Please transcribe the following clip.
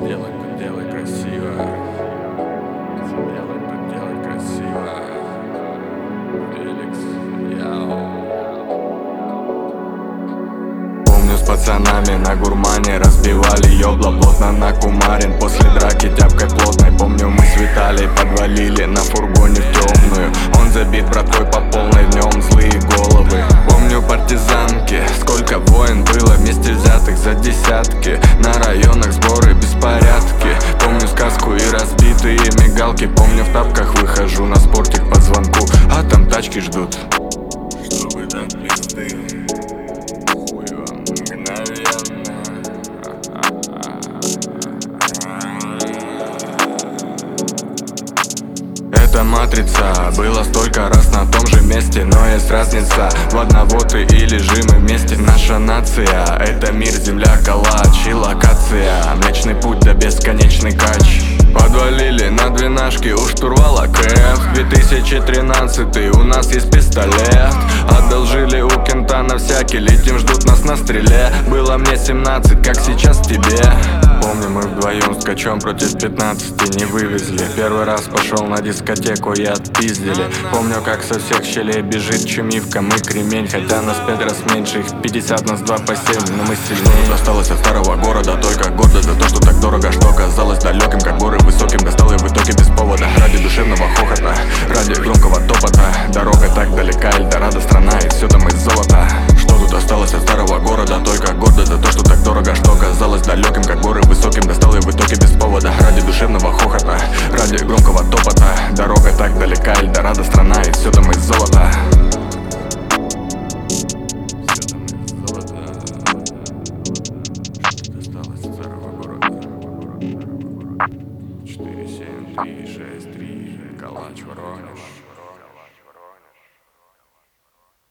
делай, тут делай красиво. Все делай, тут делай красиво. Феликс, яу. Помню, с пацанами на гурмане разбивали ёбла плотно на кумарин. После драки тяпкой плотной, помню, мы с Виталий подвалили на фургоне в темную. Он забит братвой по полной, в нем злые головы. Помню партизанки, сколько войн было вместе взятых за десятки. На районах сборы, беспорядки. Помню сказку и разбитые мигалки. Помню, в тапках выхожу на спортик по звонку, а там тачки ждут, чтобы дать пизды. Хуй вам мгновенно. Это матрица, было столько раз на том же месте, но есть разница, в одного ты или же мы вместе. Наша нация, это мир, земля, калач и локация, Млечный путь да бесконечный кач. Подвалили на двенашке у штурвала КФ. 2013, у нас есть пистолет. Одолжили у кента на всякий, летим, ждут нас на стреле. Было мне 17, как сейчас тебе. Помню, мы вдвоем с качом против 15 не вывезли. Первый раз пошел на дискотеку и отпиздили. Помню, как со всех щелей бежит чумивка, мы кремень. Хотя нас 5 раз меньше, их 50, нас 2 по 7, но мы сильнее. Что осталось от старого города, только гордо за то, что так дорого, что казалось далеким, как горы высоким. Достал я в итоге без повода, ради душевного хохота, ради громкого топота. Дорога так далека, Эльдорадо страна, и все там из золота. Что тут осталось от старого города, только гордо за то, что так дорого, что казалось далеким, как горы высоким. Достал я в итоге без повода, ради душевного хохота, ради громкого топота. Дорога так далека, Эльдорадо страна, и все там из золота. Осталось от старого города. 4, 7, 3, 6, 3, Калач, Воронеж.